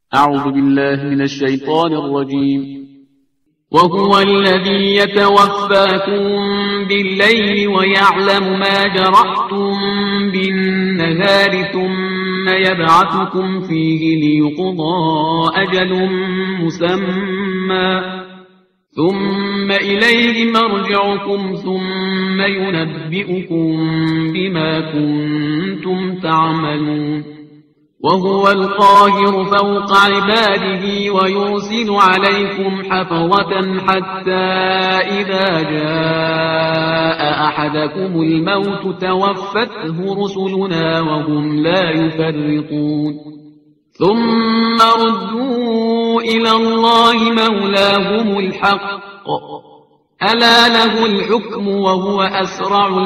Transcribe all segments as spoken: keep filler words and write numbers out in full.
أعوذ بالله من الشيطان الرجيم. وهو الذي يتوفاكم بالليل ويعلم ما جرحتم بالنهار ثم يبعثكم فيه ليقضى أجل مسمى ثم إليه مرجعكم ثم ينبئكم بما كنتم تعملون. وهو القاهر فوق عباده ويرسل عليكم حفظة حتى إذا جاء أحدكم الموت توفته رسلنا وهم لا يفرطون. ثم ردوا إلى الله مولاهم الحق ألا له الحكم وهو أسرع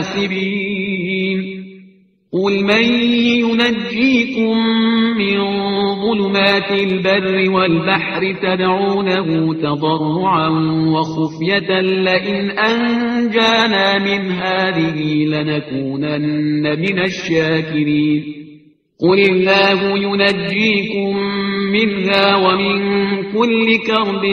الحاسبين. قل من ينجيكم من ظلمات البر والبحر تدعونه تضرعا وخفية لئن أنجانا من هذه لنكونن من الشاكرين. قل الله ينجيكم منها ومن كل كرب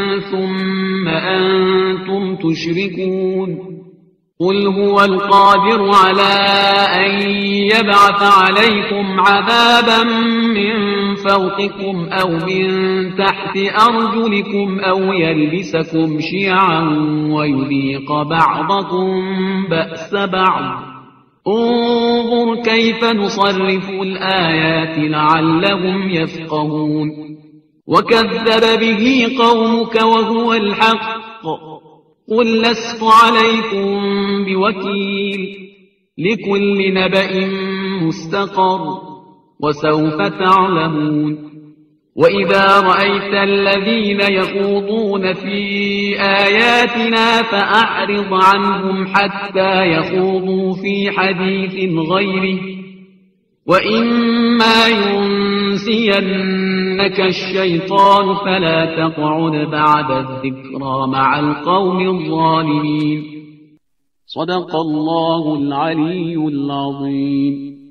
ثم أنتم تشركون. قل هو القادر على أن يبعث عليكم عذابا من فوقكم أو من تحت أرجلكم أو يلبسكم شيعا ويذيق بعضكم بأس بعض. انظر كيف نصرف الآيات لعلهم يفقهون. وكذب به قومك وهو الحق قل لست عليكم بوكيل لكل نبأ مستقر وسوف تعلمون. وإذا رأيت الذين يخوضون في آياتنا فأعرض عنهم حتى يخوضوا في حديث غيره وإما ينسينك الشيطان فلا تقعد بعد الذكرى مع القوم الظالمين. صدق الله العلي العظيم.